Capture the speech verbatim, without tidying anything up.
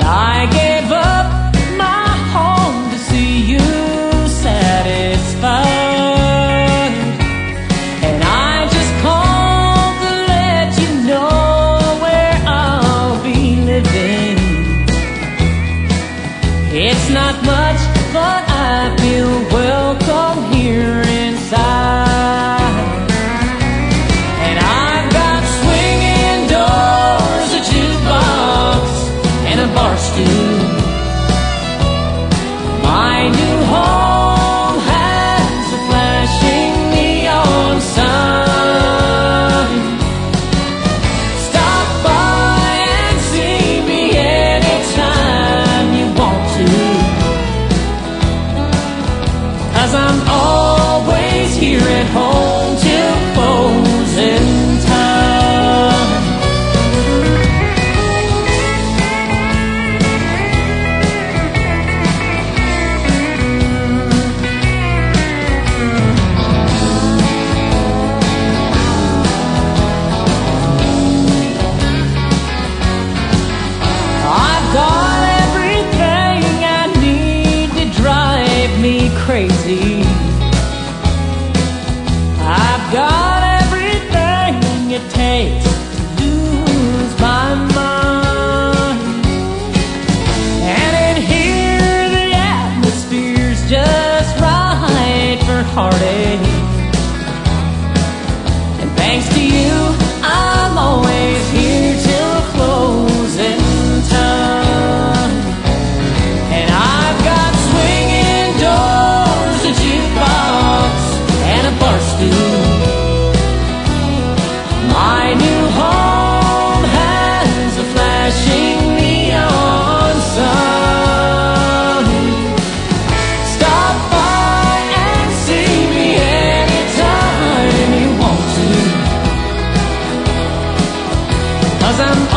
I gave up my home to see you satisfied, and I just called to let you know where I'll be living. It's not much, but I feel welcome here inside. And I've got swinging doors, a jukebox, and a bar stool. My new home has a flashing neon sign. Stop by and see me anytime you want to, 'cause I'm always here at home till closing time. I've got everything I need to drive me crazy. I've got everything it takes to lose my mind. And in here the atmosphere's just right for heartache. And thanks to you, I'm always here till closing time. And I've got swinging doors, a jukebox, and a bar stool. My new home has a flashing neon sign. Stop by and see me anytime you want to, 'cause I'm